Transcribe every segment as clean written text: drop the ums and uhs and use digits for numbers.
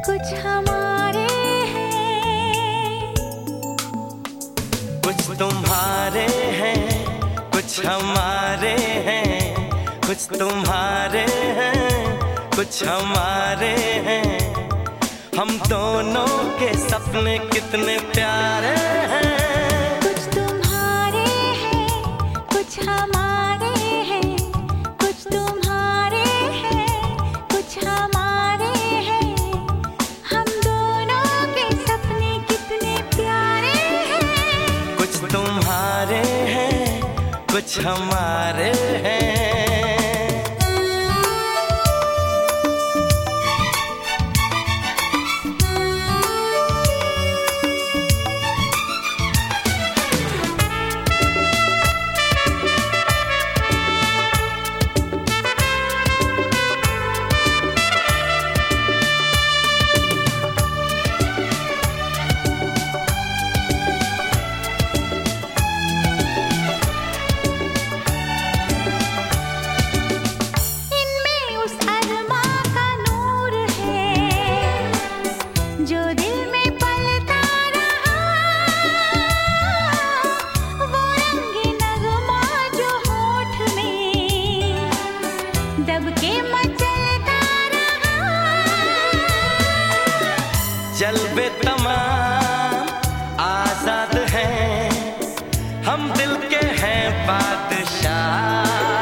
कुछ हमारे हैं, कुछ तुम्हारे हैं, कुछ हमारे हैं, कुछ तुम्हारे हैं, कुछ हमारे हैं। हम दोनों के सपने कितने प्यारे हैं। कुछ तुम्हारे हैं, कुछ हमारे हैं, कुछ तुम्हारे हैं, कुछ हमारे हैं। हम दोनों के सपने कितने प्यारे हैं। कुछ तुम्हारे हैं, कुछ हमारे हैं। जो दिल में पलता रहा, वो रंगे नगमा जो होठ में दब के मचलता रहा। जल्बे तमाम आजाद हैं, हम दिल के हैं बादशाह।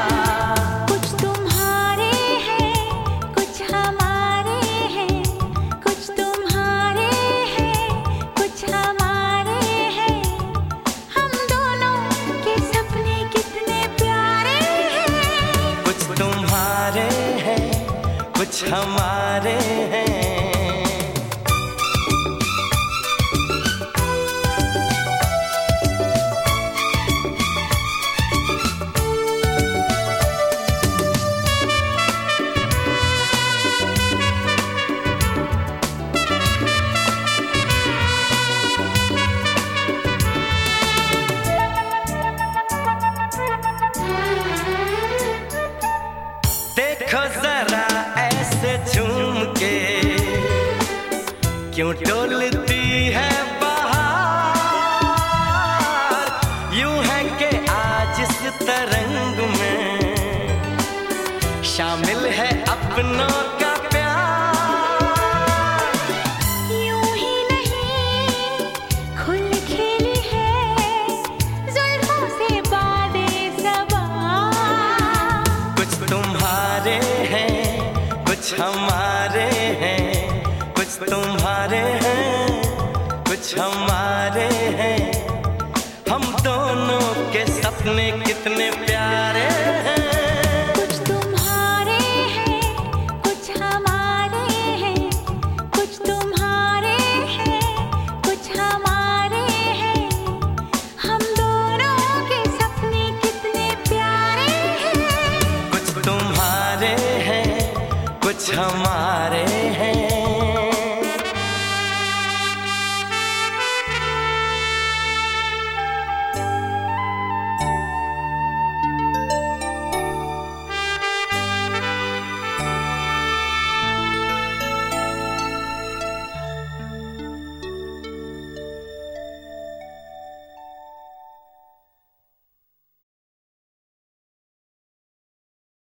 कुछ हमारे हैं। देखो जरा झूम के क्यों डोलती है बहार। यूं है कि आज इस तरंग में शामिल है अपनों का प्यार। यूं ही नहीं खुल खिली है जुल्फों से बादे सबा। कुछ तुम्हारे हैं, कुछ हमारे हैं, कुछ तुम्हारे हैं, कुछ हमारे हैं। हम दोनों के सपने कितने प्यारे हैं। कुछ तुम्हारे हैं, कुछ हमारे हैं, कुछ तुम्हारे हैं, कुछ हमारे हैं। हम दोनों के सपने कितने प्यारे हैं। कुछ तुम्हारे हैं, कुछ हमारे